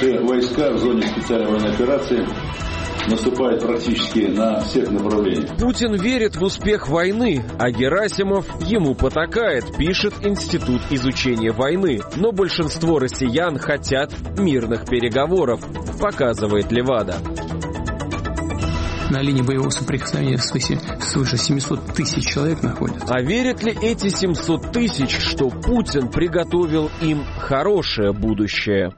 Наши войска в зоне специальной военной операции наступают практически на всех направлениях. Путин верит в успех войны, а Герасимов ему потакает, пишет Институт изучения войны. Но большинство россиян хотят мирных переговоров, показывает Левада. На линии боевого соприкосновения свыше 700 тысяч человек находятся. А верят ли эти 700 тысяч, что Путин приготовил им хорошее будущее?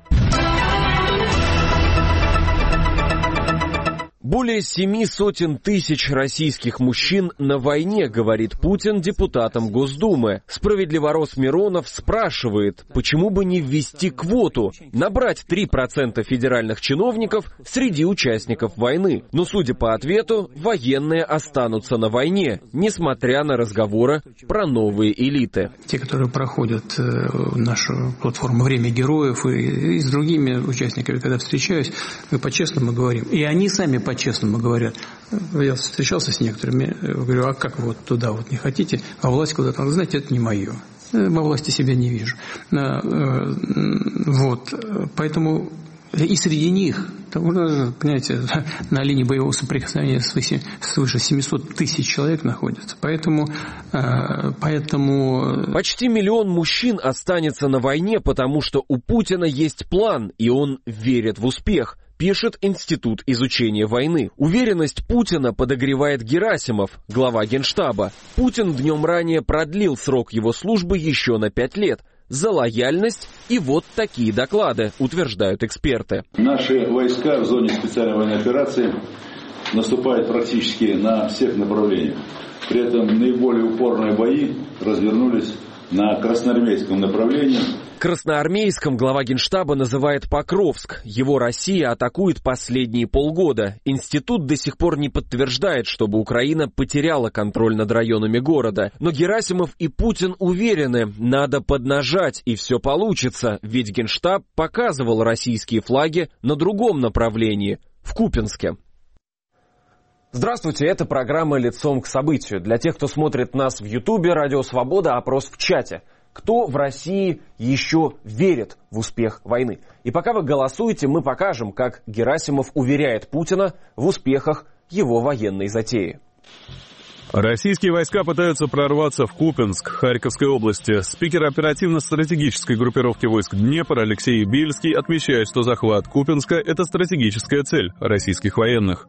Более 700 тысяч российских мужчин на войне, говорит Путин депутатам Госдумы. Справедливорос Миронов спрашивает, почему бы не ввести квоту, набрать 3% федеральных чиновников среди участников войны. Но, судя по ответу, военные останутся на войне, несмотря на разговоры про новые элиты. Те, которые проходят нашу платформу «Время героев» и с другими участниками, когда встречаюсь, мы по-честному говорим. И они сами по-честному говорят. Я встречался с некоторыми, говорю, а как вот туда вот не хотите, а власть куда-то, знаете, это не мое. Во власти себя не вижу. Вот, поэтому и среди них, понимаете, на линии боевого соприкосновения свыше 700 тысяч человек находятся. Поэтому... Почти 1 миллион мужчин останется на войне, потому что у Путина есть план, и он верит в успех, пишет Институт изучения войны. Уверенность Путина подогревает Герасимов, глава Генштаба. Путин днем ранее продлил срок его службы еще на 5 лет. За лояльность и вот такие доклады, утверждают эксперты. Наши войска в зоне специальной военной операции наступают практически на всех направлениях. При этом наиболее упорные бои развернулись на красноармейском направлении. Красноармейском глава Генштаба называет Покровск. Его Россия атакует последние полгода. Институт до сих пор не подтверждает, чтобы Украина потеряла контроль над районами города. Но Герасимов и Путин уверены, надо поднажать, и все получится. Ведь Генштаб показывал российские флаги на другом направлении, в Купянске. Здравствуйте, это программа «Лицом к событию». Для тех, кто смотрит нас в Ютубе, Радио Свобода, опрос в чате. Кто в России еще верит в успех войны? И пока вы голосуете, мы покажем, как Герасимов уверяет Путина в успехах его военной затеи. Российские войска пытаются прорваться в Купянск, Харьковской области. Спикер оперативно-стратегической группировки войск «Днепр» Алексей Бильский отмечает, что захват Купянска – это стратегическая цель российских военных.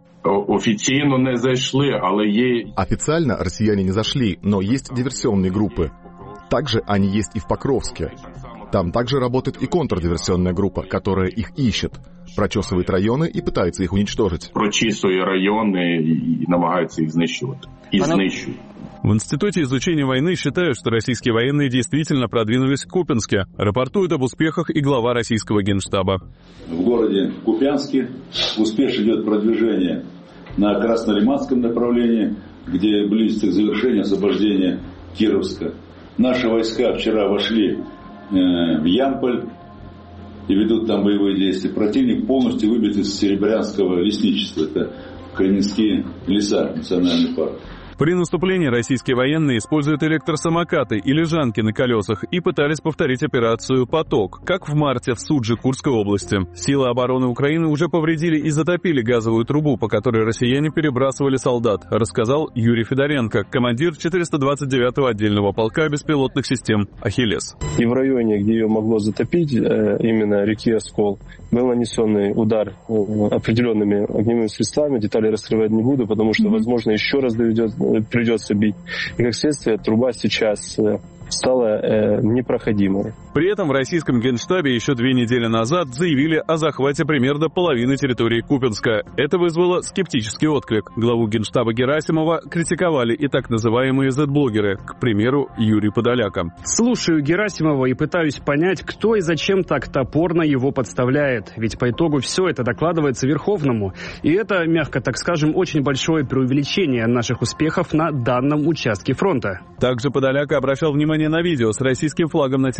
Официально россияне не зашли, но есть диверсионные группы. Также они есть и в Покровске. Там также работает и контрдиверсионная группа, которая их ищет, прочесывает районы и пытается их уничтожить. Прочесывает районы и намагается их знищивать. И знищують. В Институте изучения войны считают, что российские военные действительно продвинулись в Купянске. Рапортует об успехах и глава российского Генштаба. В городе Купянске успешно идет продвижение на Краснолиманском направлении, где близится к завершению освобождения Кировска. Наши войска вчера вошли в Ямполь и ведут там боевые действия. Противник полностью выбит из Серебрянского лесничества. Это Калининские леса, национальный парк. При наступлении российские военные используют электросамокаты и лежанки на колесах и пытались повторить операцию «Поток», как в марте в Судже Курской области. Силы обороны Украины уже повредили и затопили газовую трубу, по которой россияне перебрасывали солдат, рассказал Юрий Федоренко, командир 429-го отдельного полка беспилотных систем «Ахиллес». И в районе, где ее могло затопить, именно реки Оскол, был нанесенный удар определенными огневыми средствами. Детали раскрывать не буду, потому что, возможно, еще раз придется бить. И, как следствие, труба сейчас стала непроходимой. При этом в российском Генштабе еще 2 недели назад заявили о захвате примерно половины территории Купянска. Это вызвало скептический отклик. Главу Генштаба Герасимова критиковали и так называемые Z-блогеры, к примеру, Юрий Подоляка. Слушаю Герасимова и пытаюсь понять, кто и зачем так топорно его подставляет. Ведь по итогу все это докладывается Верховному. И это, мягко так скажем, очень большое преувеличение наших успехов на данном участке фронта. Также Подоляка обращал внимание на видео с российским флагом на телевышке.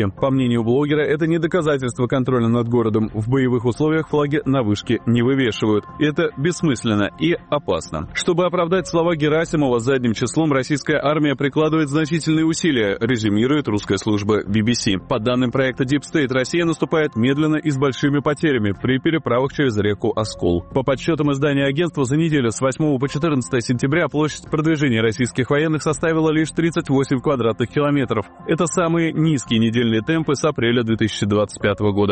По мнению блогера, это не доказательство контроля над городом. В боевых условиях флаги на вышке не вывешивают. Это бессмысленно и опасно. Чтобы оправдать слова Герасимова, задним числом российская армия прикладывает значительные усилия, резюмирует русская служба BBC. По данным проекта Deep State, Россия наступает медленно и с большими потерями при переправах через реку Оскол. По подсчетам издания агентства, за неделю с 8 по 14 сентября площадь продвижения российских военных составила лишь 38 квадратных километров. Это самые низкие недельные темпы с апреля 2025 года.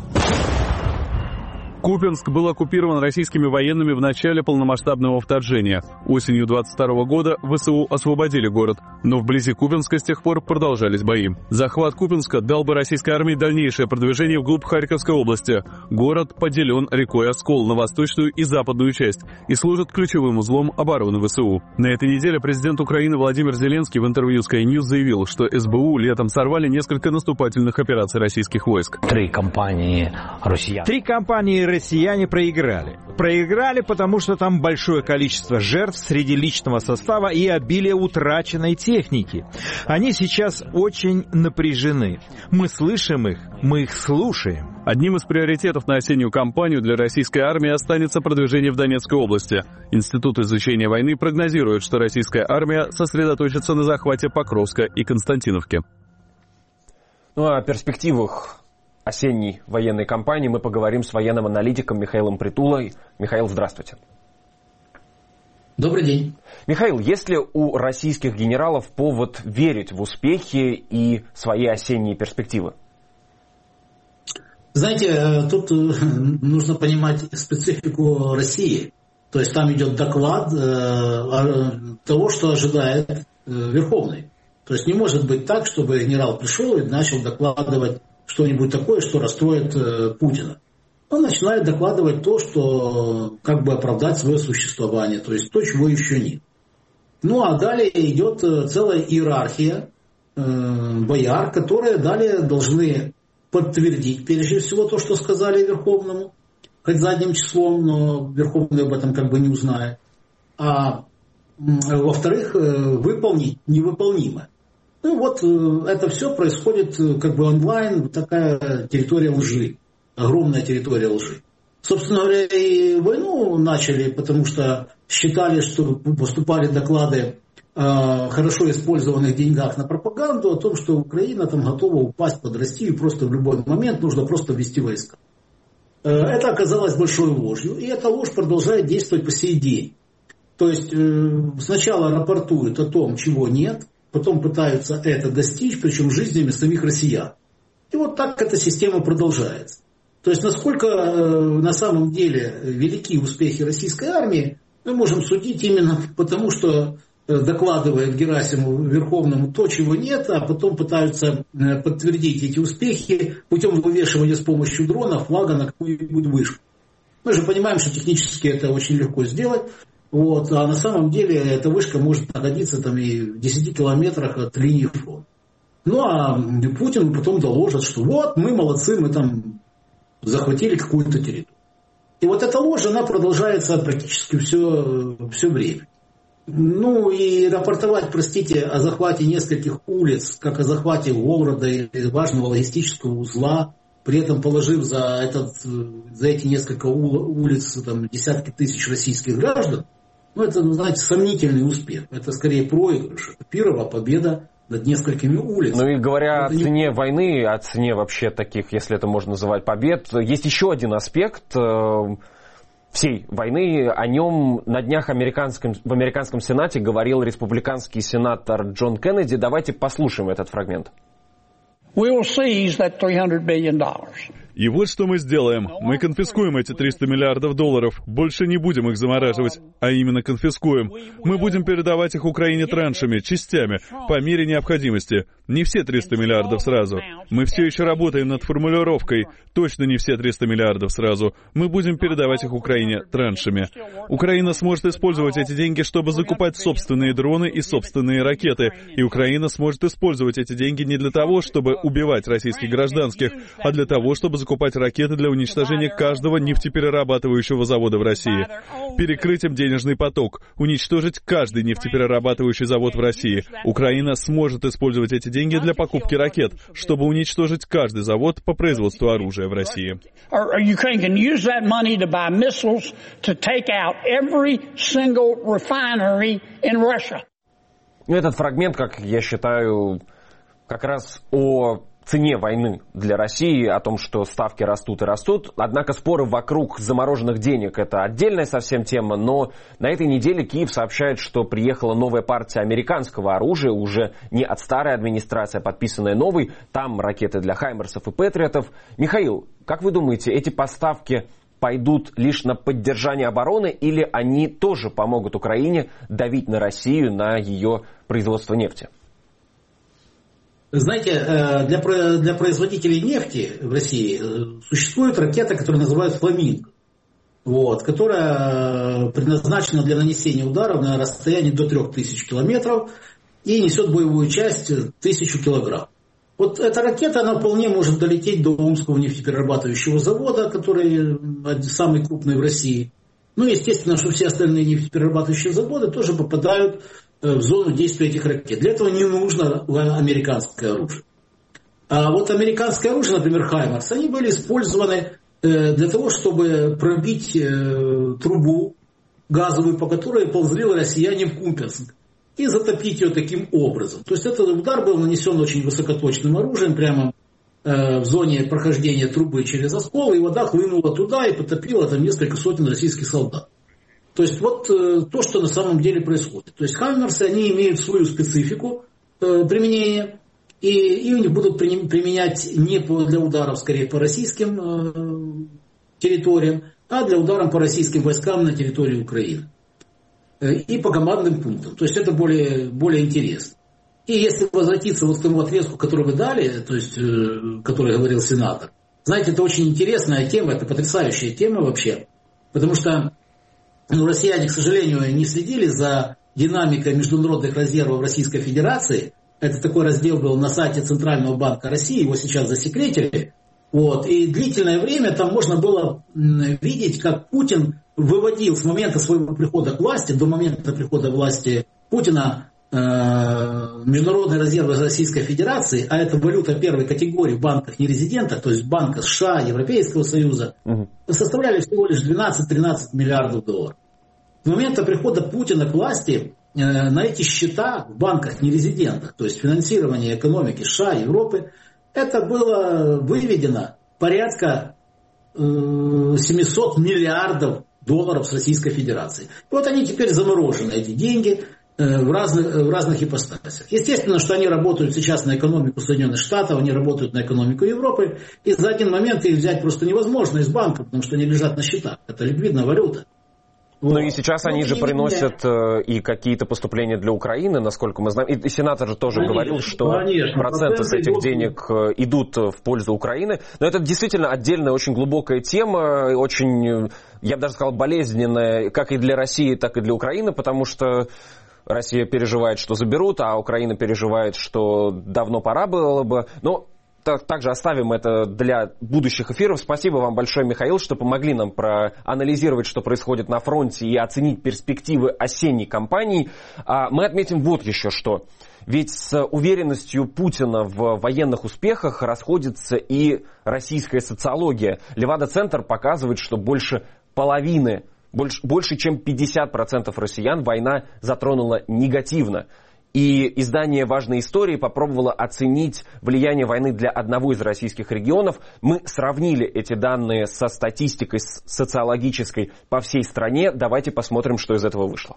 Купянск был оккупирован российскими военными в начале полномасштабного вторжения. Осенью 22 года ВСУ освободили город, но вблизи Купянска с тех пор продолжались бои. Захват Купянска дал бы российской армии дальнейшее продвижение вглубь Харьковской области. Город поделен рекой Оскол на восточную и западную часть и служит ключевым узлом обороны ВСУ. На этой неделе президент Украины Владимир Зеленский в интервью Sky News заявил, что СБУ летом сорвали несколько наступательных операций российских войск. Три компании россияне проиграли. Проиграли, потому что там большое количество жертв среди личного состава и обилие утраченной техники. Они сейчас очень напряжены. Мы слышим их, мы их слушаем. Одним из приоритетов на осеннюю кампанию для российской армии останется продвижение в Донецкой области. Институт изучения войны прогнозирует, что российская армия сосредоточится на захвате Покровска и Константиновки. Ну а о перспективах осенней военной кампании мы поговорим с военным аналитиком Михаилом Притулой. Михаил, здравствуйте. Добрый день. Михаил, есть ли у российских генералов повод верить в успехи и свои осенние перспективы? Знаете, тут нужно понимать специфику России. То есть там идет доклад того, что ожидает Верховный. То есть не может быть так, чтобы генерал пришел и начал докладывать что-нибудь такое, что расстроит Путина. Он начинает докладывать то, что как бы оправдать свое существование, то есть то, чего еще нет. Ну а далее идет целая иерархия бояр, которые далее должны подтвердить прежде всего то, что сказали Верховному, хоть задним числом, но Верховный об этом как бы не узнает. А во-вторых, выполнить невыполнимое. Ну вот это все происходит как бы онлайн, такая территория лжи, огромная территория лжи. Собственно говоря, и войну начали, потому что считали, что поступали доклады о хорошо использованных деньгах на пропаганду, о том, что Украина там готова упасть под Россию просто в любой момент, нужно просто ввести войска. Это оказалось большой ложью, и эта ложь продолжает действовать по сей день. То есть сначала рапортуют о том, чего нет, потом пытаются это достичь, причем жизнями самих россиян. И вот так эта система продолжается. То есть насколько на самом деле велики успехи российской армии, мы можем судить именно потому, что докладывает Герасимову Верховному то, чего нет, а потом пытаются подтвердить эти успехи путем вывешивания с помощью дрона флага на какую-нибудь вышку. Мы же понимаем, что технически это очень легко сделать. Вот, а на самом деле эта вышка может находиться там и в 10 километрах от линии фронта. Ну а Путин потом доложит, что вот мы молодцы, мы там захватили какую-то территорию. И вот эта ложь, она продолжается практически все время. Ну и рапортовать, простите, о захвате нескольких улиц, как о захвате города или важного логистического узла, при этом положив за эти несколько улиц там, десятки тысяч российских граждан, ну, это, знаете, сомнительный успех. Это скорее проигрыш. Это пирова победа над несколькими улицами. Ну и говоря о цене войны, о цене вообще таких, если это можно называть, побед, есть еще один аспект всей войны. О нем на днях в американском Сенате говорил республиканский сенатор Джон Кеннеди. Давайте послушаем этот фрагмент. We will seize that $300 billion. И вот что мы сделаем. Мы конфискуем эти $300 миллиардов. Больше не будем их замораживать, а именно конфискуем. Мы будем передавать их Украине траншами, частями, по мере необходимости. Не все 300 миллиардов сразу. Мы все еще работаем над формулировкой. Точно не все 300 миллиардов сразу. Мы будем передавать их Украине траншами. Украина сможет использовать эти деньги, чтобы закупать собственные дроны и собственные ракеты. И Украина сможет использовать эти деньги не для того, чтобы убивать российских гражданских, а для того, чтобы закупать ракеты для уничтожения каждого нефтеперерабатывающего завода в России. Перекрыть им денежный поток, уничтожить каждый нефтеперерабатывающий завод в России. Украина сможет использовать эти деньги для покупки ракет, чтобы уничтожить каждый завод по производству оружия в России. Этот фрагмент, как я считаю, как раз о цене войны для России, о том, что ставки растут и растут. Однако споры вокруг замороженных денег — это отдельная совсем тема, но на этой неделе Киев сообщает, что приехала новая партия американского оружия, уже не от старой администрации, а подписанная новой. Там ракеты для Хаймерсов и Патриотов. Михаил, как вы думаете, эти поставки пойдут лишь на поддержание обороны, или они тоже помогут Украине давить на Россию, на ее производство нефти? Знаете, для производителей нефти в России существует ракета, которая называется «Фламинго», которая предназначена для нанесения ударов на расстоянии до 3000 километров и несет боевую часть 1000 килограмм. Вот эта ракета, она вполне может долететь до Омского нефтеперерабатывающего завода, который самый крупный в России. Ну, естественно, что все остальные нефтеперерабатывающие заводы тоже попадают в зону действия этих ракет. Для этого не нужно американское оружие. А вот американское оружие, например, Хаймерс, они были использованы для того, чтобы пробить трубу газовую, по которой ползли россияне в Купянск, и затопить ее таким образом. То есть этот удар был нанесен очень высокоточным оружием, прямо в зоне прохождения трубы через оскол, и вода хлынула туда и потопила там несколько сотен российских солдат. То есть вот то, что на самом деле происходит. То есть Хаймерсы, они имеют свою специфику применения, и они будут применять не для ударов, скорее, по российским территориям, а для ударов по российским войскам на территории Украины. И по командным пунктам. То есть это более интересно. И если возвратиться вот к тому отрезку, который вы дали, то есть, который говорил сенатор, знаете, это очень интересная тема, это потрясающая тема вообще, потому что россияне, к сожалению, не следили за динамикой международных резервов Российской Федерации. Это такой раздел был на сайте Центрального банка России, его сейчас засекретили. И длительное время там можно было видеть, как Путин выводил с момента своего прихода к власти, до момента прихода к власти Путина, международные резервы Российской Федерации, а это валюта первой категории в банках нерезидентах, то есть банка США, Европейского Союза, составляли всего лишь 12-13 миллиардов долларов. С момента прихода Путина к власти на эти счета в банках нерезидентах, то есть финансирование экономики США, Европы, это было выведено порядка 700 миллиардов долларов с Российской Федерации. И вот они теперь заморожены, эти деньги, в разных ипостасях. Естественно, что они работают сейчас на экономику Соединенных Штатов, они работают на экономику Европы, и за один момент их взять просто невозможно из банка, потому что они лежат на счетах. Это ликвидная валюта. Ну и сейчас они же приносят и какие-то поступления для Украины, насколько мы знаем. И сенатор же тоже говорил, что проценты с этих денег идут в пользу Украины. Но это действительно отдельная, очень глубокая тема, очень, я бы даже сказал, болезненная, как и для России, так и для Украины, потому что Россия переживает, что заберут, а Украина переживает, что давно пора было бы. Но также оставим это для будущих эфиров. Спасибо вам большое, Михаил, что помогли нам проанализировать, что происходит на фронте, и оценить перспективы осенней кампании. Мы отметим вот еще что. Ведь с уверенностью Путина в военных успехах расходится и российская социология. Левада-центр показывает, что больше половины, больше чем 50% россиян война затронула негативно. И издание «Важные истории» попробовало оценить влияние войны для одного из российских регионов. Мы сравнили эти данные со статистикой социологической по всей стране. Давайте посмотрим, что из этого вышло.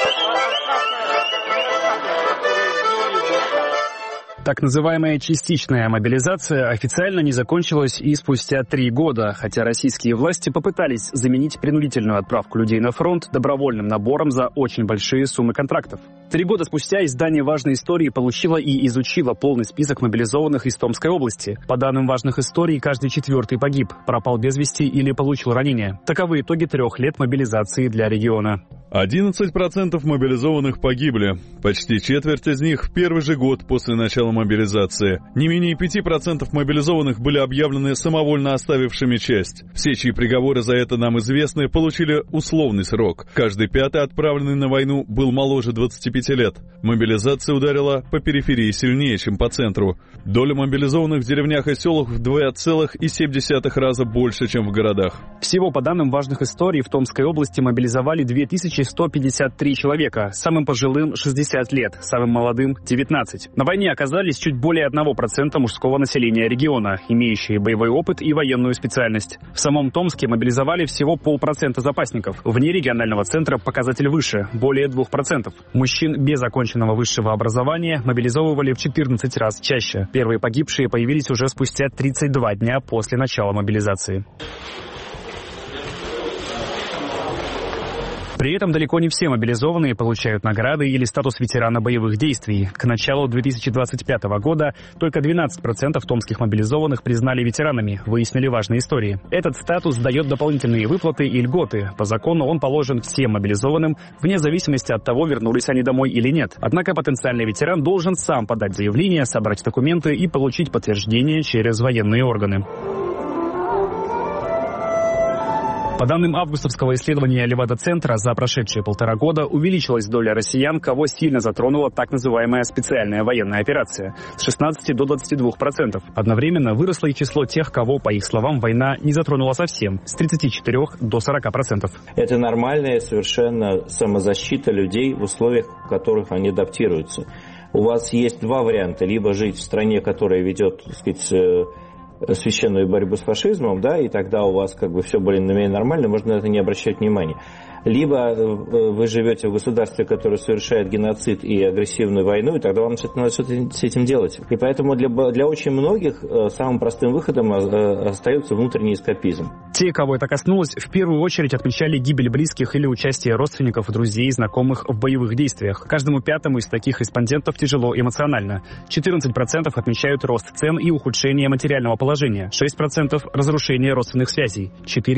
Так называемая частичная мобилизация официально не закончилась и спустя 3 года, хотя российские власти попытались заменить принудительную отправку людей на фронт добровольным набором за очень большие суммы контрактов. 3 года спустя издание «Важные истории» получило и изучило полный список мобилизованных из Томской области. По данным «Важных историй», каждый 4-й погиб, пропал без вести или получил ранение. Таковы итоги 3 лет мобилизации для региона. 11% мобилизованных погибли. Почти четверть из них в первый же год после начала мобилизации. Не менее 5% мобилизованных были объявлены самовольно оставившими часть. Все, чьи приговоры за это нам известны, получили условный срок. Каждый пятый, отправленный на войну, был моложе 25 лет. Мобилизация ударила по периферии сильнее, чем по центру. Доля мобилизованных в деревнях и селах в 2,7 раза больше, чем в городах. Всего, по данным важных историй, в Томской области мобилизовали 2153 человека. Самым пожилым — 60 лет, самым молодым — 19. На войне оказались чуть более 1% мужского населения региона, имеющие боевой опыт и военную специальность. В самом Томске мобилизовали всего 0,5% запасников. Вне регионального центра показатель выше — более 2%. Мужчин без оконченного высшего образования мобилизовывали в 14 раз чаще. Первые погибшие появились уже спустя 32 дня после начала мобилизации. При этом далеко не все мобилизованные получают награды или статус ветерана боевых действий. К началу 2025 года только 12% томских мобилизованных признали ветеранами, выяснили важные истории. Этот статус дает дополнительные выплаты и льготы. По закону он положен всем мобилизованным, вне зависимости от того, вернулись они домой или нет. Однако потенциальный ветеран должен сам подать заявление, собрать документы и получить подтверждение через военные органы. По данным августовского исследования Левада-центра, за прошедшие 1,5 года увеличилась доля россиян, кого сильно затронула так называемая специальная военная операция, с 16 до 22%. Одновременно выросло и число тех, кого, по их словам, война не затронула совсем, с 34 до 40%. Это нормальная совершенно самозащита людей в условиях, в которых они адаптируются. У вас есть два варианта: либо жить в стране, которая ведет, так сказать, священную борьбу с фашизмом, да, и тогда у вас как бы все более-менее нормально, можно на это не обращать внимания. Либо вы живете в государстве, которое совершает геноцид и агрессивную войну, и тогда вам надо что-то с этим делать. И поэтому для очень многих самым простым выходом остается внутренний эскапизм. Те, кого это коснулось, в первую очередь отмечали гибель близких или участие родственников, друзей и знакомых в боевых действиях. Каждому пятому из таких респондентов тяжело эмоционально. 14% отмечают рост цен и ухудшение материального положения. 6% – разрушение родственных связей.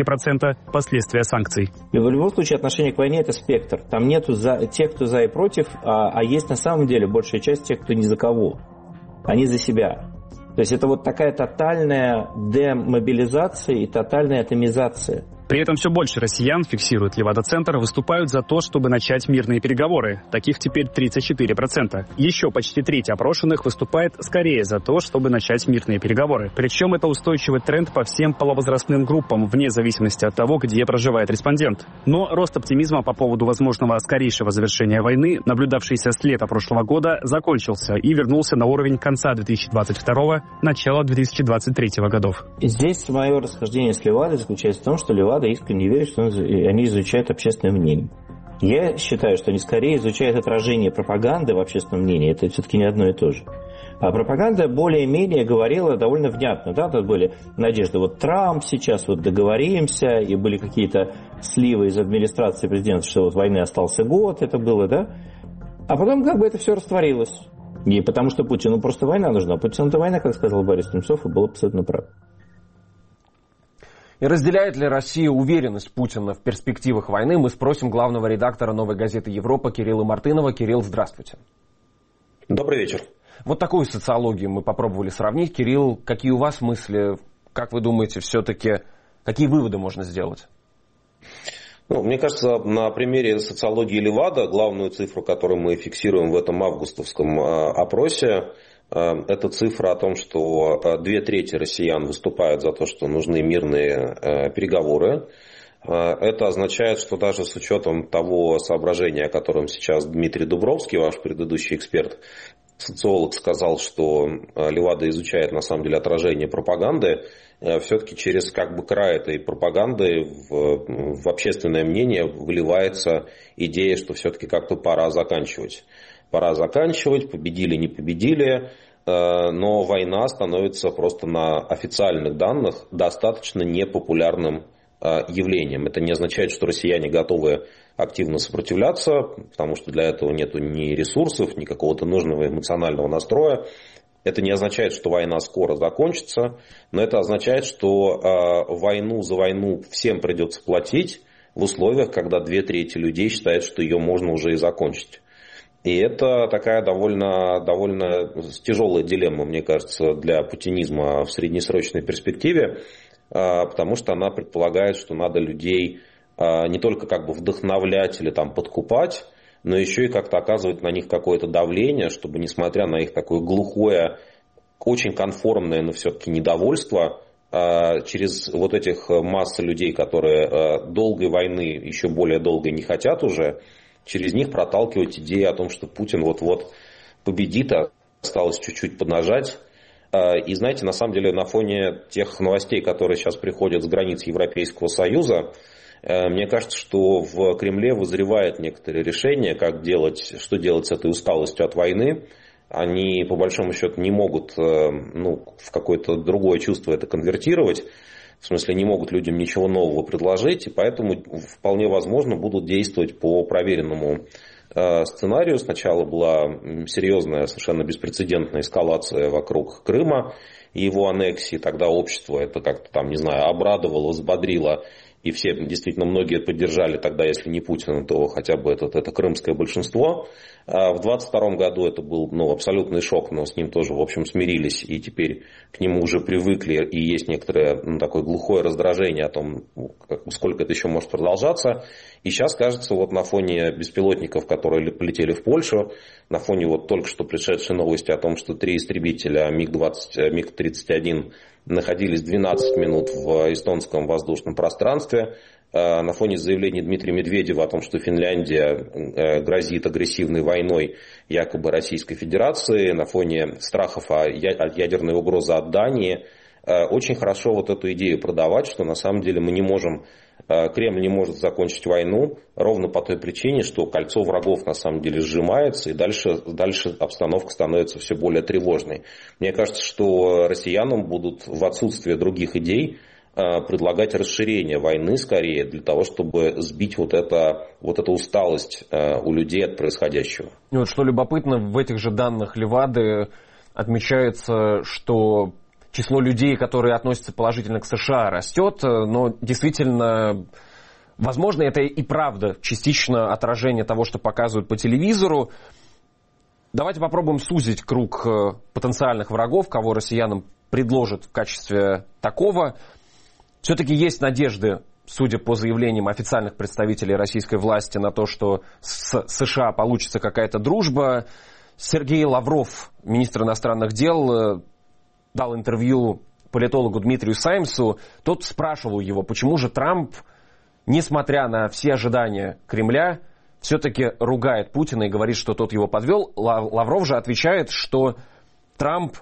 4% – последствия санкций. И в любом случае отношение к войне — это спектр. Там нету тех, кто за и против, а есть на самом деле большая часть тех, кто ни за кого. Они за себя. То есть это вот такая тотальная демобилизация и тотальная атомизация. При этом все больше россиян, фиксирует Левада-центр, выступают за то, чтобы начать мирные переговоры. Таких теперь 34%. Еще почти треть опрошенных выступает скорее за то, чтобы начать мирные переговоры. Причем это устойчивый тренд по всем полувозрастным группам, вне зависимости от того, где проживает респондент. Но рост оптимизма по поводу возможного скорейшего завершения войны, наблюдавшийся с лета прошлого года, закончился и вернулся на уровень конца 2022 начала 2023 годов. Здесь мое расхождение с Левадой заключается в том, что Левада искренне верит, что они изучают общественное мнение. Я считаю, что они скорее изучают отражение пропаганды в общественном мнении. Это все-таки не одно и то же. А пропаганда более-менее говорила довольно внятно. Да? Тут были надежды, вот Трамп сейчас вот договоримся, и были какие-то сливы из администрации президента, что вот войны остался год, это было, да? А потом как бы это все растворилось. И потому что Путину просто война нужна. Путину-то война, как сказал Борис Немцов, и был абсолютно прав. И разделяет ли Россия уверенность Путина в перспективах войны, мы спросим главного редактора «Новой газеты Европа» Кирилла Мартынова. Кирилл, здравствуйте. Добрый вечер. Вот такую социологию мы попробовали сравнить. Кирилл, какие у вас мысли? Как вы думаете, все-таки, какие выводы можно сделать? Мне кажется, на примере социологии Левада, главную цифру, которую мы фиксируем в этом августовском опросе, это цифра о том, что 2/3 россиян выступают за то, что нужны мирные переговоры. Это означает, что даже с учетом того соображения, о котором сейчас Дмитрий Дубровский, ваш предыдущий эксперт, социолог, сказал, что Левада изучает на самом деле отражение пропаганды, все-таки через как бы край этой пропаганды в общественное мнение выливается идея, что все-таки как-то пора заканчивать. Пора заканчивать, победили, не победили, но война становится просто на официальных данных достаточно непопулярным явлением. Это не означает, что россияне готовы активно сопротивляться, потому что для этого нет ни ресурсов, ни какого-то нужного эмоционального настроя. Это не означает, что война скоро закончится, но это означает, что войну за войну всем придется платить, в условиях, когда 2/3 людей считают, что ее можно уже и закончить. И это такая довольно тяжелая дилемма, мне кажется, для путинизма в среднесрочной перспективе, потому что она предполагает, что надо людей не только как бы вдохновлять или там подкупать, но еще и как-то оказывать на них какое-то давление, чтобы, несмотря на их такое глухое, очень конформное, но все-таки недовольство, через вот этих массы людей, которые долгой войны, еще более долгой не хотят уже, через них проталкивать идеи о том, что Путин вот-вот победит, а осталось чуть-чуть поднажать. И знаете, на самом деле на фоне тех новостей, которые сейчас приходят с границ Европейского Союза, мне кажется, что в Кремле вызревает некоторые решения, что делать с этой усталостью от войны. Они, по большому счету, не могут в какое-то другое чувство это конвертировать. В смысле, не могут людям ничего нового предложить. И поэтому вполне возможно будут действовать по проверенному сценарию. Сначала была серьезная, совершенно беспрецедентная эскалация вокруг Крыма и его аннексии. Тогда общество это как-то там, не знаю, обрадовало, взбодрило. И все, действительно, многие поддержали тогда, если не Путина, то хотя бы это крымское большинство. В 22 году это был абсолютный шок, но с ним тоже, в общем, смирились. И теперь к нему уже привыкли. И есть некоторое такое глухое раздражение о том, сколько это еще может продолжаться. И сейчас, кажется, вот на фоне беспилотников, которые полетели в Польшу, на фоне вот только что пришедшей новости о том, что 3 истребителя МиГ-31 находились 12 минут в эстонском воздушном пространстве, на фоне заявления Дмитрия Медведева о том, что Финляндия грозит агрессивной войной якобы Российской Федерации, на фоне страхов от ядерной угрозы от Дании, очень хорошо вот эту идею продавать, что на самом деле мы не можем, Кремль не может закончить войну ровно по той причине, что кольцо врагов на самом деле сжимается, и дальше обстановка становится все более тревожной. Мне кажется, что россиянам будут в отсутствие других идей предлагать расширение войны скорее для того, чтобы сбить вот эту усталость у людей от происходящего. И вот что любопытно, в этих же данных Левады отмечается, что число людей, которые относятся положительно к США, растет, но действительно, возможно, это и правда частично отражение того, что показывают по телевизору. Давайте попробуем сузить круг потенциальных врагов, кого россиянам предложат в качестве такого. Все-таки есть надежды, судя по заявлениям официальных представителей российской власти, на то, что с США получится какая-то дружба. Сергей Лавров, министр иностранных дел, дал интервью политологу Дмитрию Саймсу. Тот спрашивал его, почему же Трамп, несмотря на все ожидания Кремля, все-таки ругает Путина и говорит, что тот его подвел. Лавров же отвечает, что Трамп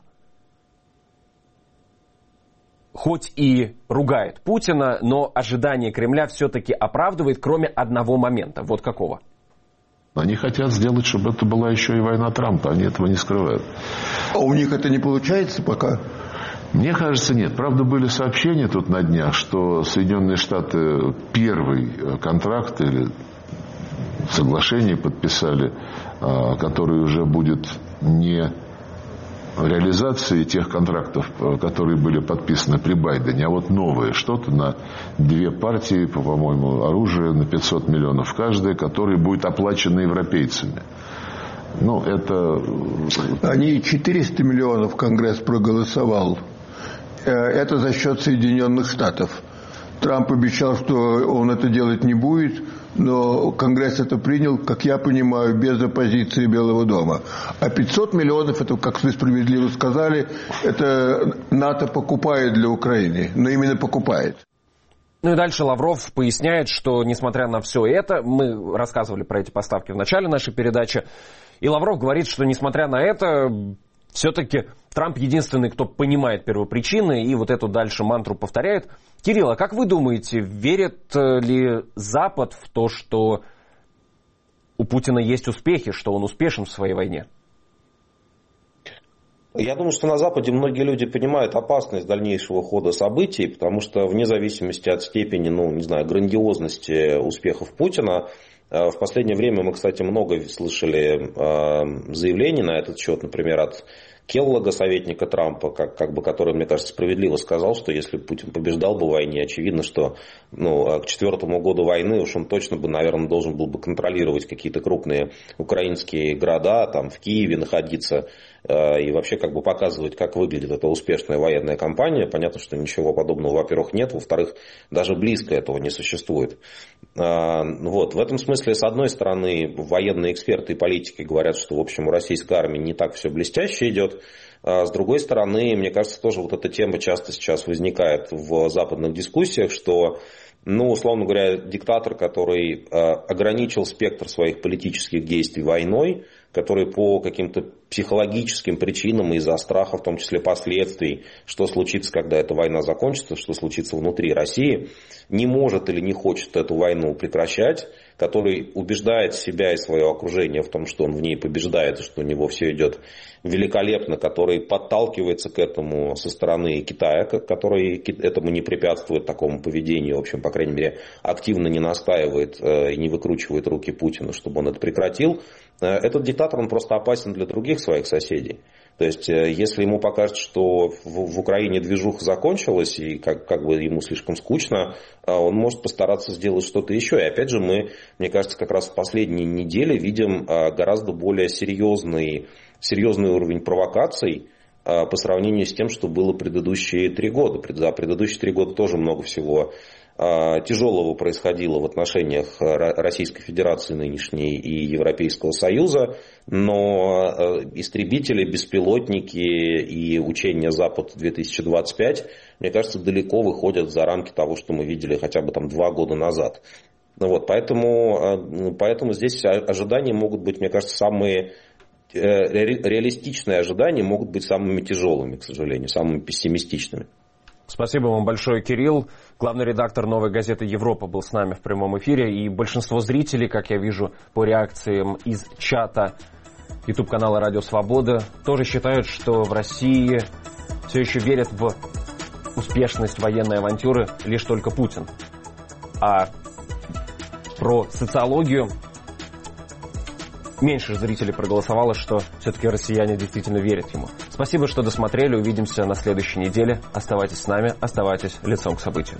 хоть и ругает Путина, но ожидания Кремля все-таки оправдывает, кроме одного момента. Вот какого? Они хотят сделать, чтобы это была еще и война Трампа. Они этого не скрывают. А у них это не получается пока? Мне кажется, нет. Правда, были сообщения тут на днях, что Соединенные Штаты первый контракт или соглашение подписали, который уже будет не реализации тех контрактов, которые были подписаны при Байдене, а вот новые, что-то на 2 партии, по-моему, оружие на 500 миллионов каждая, которые будут оплачены европейцами. Это... Они 400 миллионов Конгресс проголосовал. Это за счет Соединенных Штатов. Трамп обещал, что он это делать не будет, но Конгресс это принял, как я понимаю, без оппозиции Белого дома. А 500 миллионов, это, как вы справедливо сказали, это НАТО покупает для Украины, но именно покупает. И дальше Лавров поясняет, что несмотря на все это, мы рассказывали про эти поставки в начале нашей передачи, и Лавров говорит, что несмотря на это, все-таки Трамп единственный, кто понимает первопричины, и вот эту дальше мантру повторяет. Кирилл, а как вы думаете, верит ли Запад в то, что у Путина есть успехи, что он успешен в своей войне? Я думаю, что на Западе многие люди понимают опасность дальнейшего хода событий, потому что вне зависимости от степени, грандиозности успехов Путина, в последнее время мы, кстати, много слышали заявлений на этот счет, например, от Келлога, советника Трампа, который, мне кажется, справедливо сказал, что если Путин побеждал бы в войне, очевидно, что к 4-му году войны уж он точно бы, наверное, должен был бы контролировать какие-то крупные украинские города, там в Киеве находиться и вообще показывать, как выглядит эта успешная военная кампания. Понятно, что ничего подобного, во-первых, нет, во-вторых, даже близко этого не существует. В этом смысле, с одной стороны, военные эксперты и политики говорят, что, в общем, у российской армии не так все блестяще идет. С другой стороны, мне кажется, тоже эта тема часто сейчас возникает в западных дискуссиях, что, условно говоря, диктатор, который ограничил спектр своих политических действий войной, который по каким-то психологическим причинам из-за страха, в том числе последствий, что случится, когда эта война закончится, что случится внутри России, не может или не хочет эту войну прекращать, который убеждает себя и свое окружение в том, что он в ней побеждает, и что у него все идет великолепно, который подталкивается к этому со стороны Китая, который этому не препятствует, такому поведению, в общем, по крайней мере, активно не настаивает и не выкручивает руки Путину, чтобы он это прекратил. Этот диктатор, он просто опасен для других своих соседей. То есть, если ему покажется, что в Украине движуха закончилась, и как бы ему слишком скучно, он может постараться сделать что-то еще. И опять же, мы, мне кажется, как раз в последние недели видим гораздо более серьезный уровень провокаций по сравнению с тем, что было предыдущие 3 года. За предыдущие 3 года тоже много всего тяжелого происходило в отношениях Российской Федерации нынешней и Европейского Союза, но истребители, беспилотники и учения Запад-2025, мне кажется, далеко выходят за рамки того, что мы видели хотя бы 2 года назад. Поэтому здесь ожидания могут быть, мне кажется, самые реалистичные ожидания могут быть самыми тяжелыми, к сожалению, самыми пессимистичными. Спасибо вам большое, Кирилл. Главный редактор «Новой газеты Европа» был с нами в прямом эфире. И большинство зрителей, как я вижу по реакциям из чата YouTube-канала «Радио Свобода», тоже считают, что в России все еще верят в успешность военной авантюры лишь только Путин. А про социологию меньше зрителей проголосовало, что все-таки россияне действительно верят ему. Спасибо, что досмотрели. Увидимся на следующей неделе. Оставайтесь с нами, оставайтесь лицом к событию.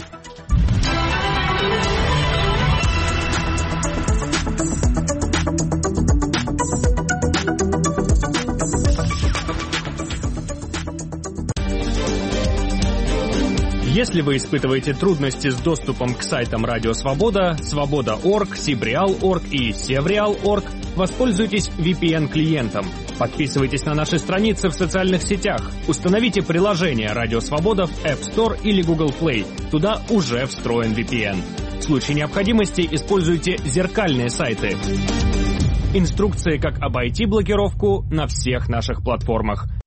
Если вы испытываете трудности с доступом к сайтам Радио Свобода, Свобода.орг, Сибреал.орг и Севреал.орг, воспользуйтесь VPN-клиентом. Подписывайтесь на наши страницы в социальных сетях. Установите приложение Радио Свобода в App Store или Google Play. Туда уже встроен VPN. В случае необходимости используйте зеркальные сайты. Инструкции, как обойти блокировку, на всех наших платформах.